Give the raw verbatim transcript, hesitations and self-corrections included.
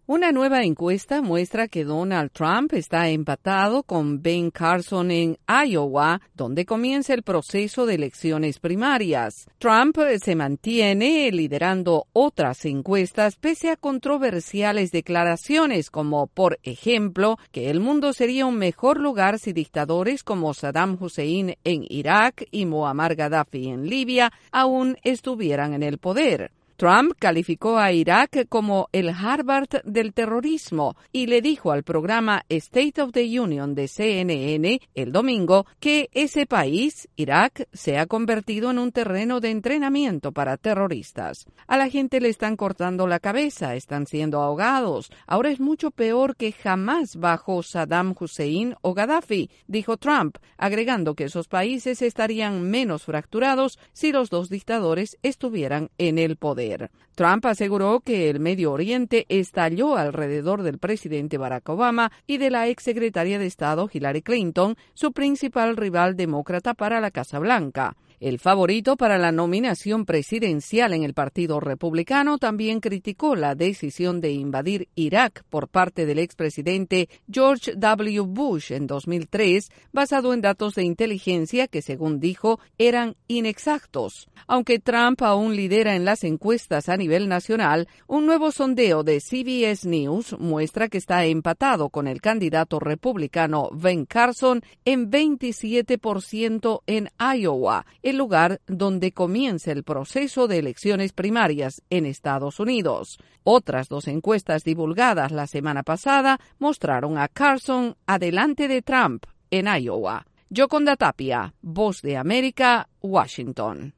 Una nueva encuesta muestra que Donald Trump está empatado con Ben Carson en Iowa, donde comienza el proceso de elecciones primarias. Trump se mantiene liderando otras encuestas pese a controversiales declaraciones como, por ejemplo, que el mundo sería un mejor lugar si dictadores como Saddam Hussein en Irak y Muammar Gaddafi en Libia aún estuvieran en el poder. Trump calificó a Irak como el Harvard del terrorismo y le dijo al programa State of the Union de C N N el domingo que ese país, Irak, se ha convertido en un terreno de entrenamiento para terroristas. A la gente le están cortando la cabeza, están siendo ahogados. Ahora es mucho peor que jamás bajo Saddam Hussein o Gaddafi, dijo Trump, agregando que esos países estarían menos fracturados si los dos dictadores estuvieran en el poder. Trump aseguró que el Medio Oriente estalló alrededor del presidente Barack Obama y de la exsecretaria de Estado Hillary Clinton, su principal rival demócrata para la Casa Blanca. El favorito para la nominación presidencial en el Partido Republicano también criticó la decisión de invadir Irak por parte del expresidente George W. Bush en dos mil tres, basado en datos de inteligencia que, según dijo, eran inexactos. Aunque Trump aún lidera en las encuestas a nivel nacional, un nuevo sondeo de C B S News muestra que está empatado con el candidato republicano Ben Carson en veintisiete por ciento en Iowa, el lugar donde comienza el proceso de elecciones primarias en Estados Unidos. Otras dos encuestas divulgadas la semana pasada mostraron a Carson adelante de Trump en Iowa. Yoconda Tapia, Voz de América, Washington.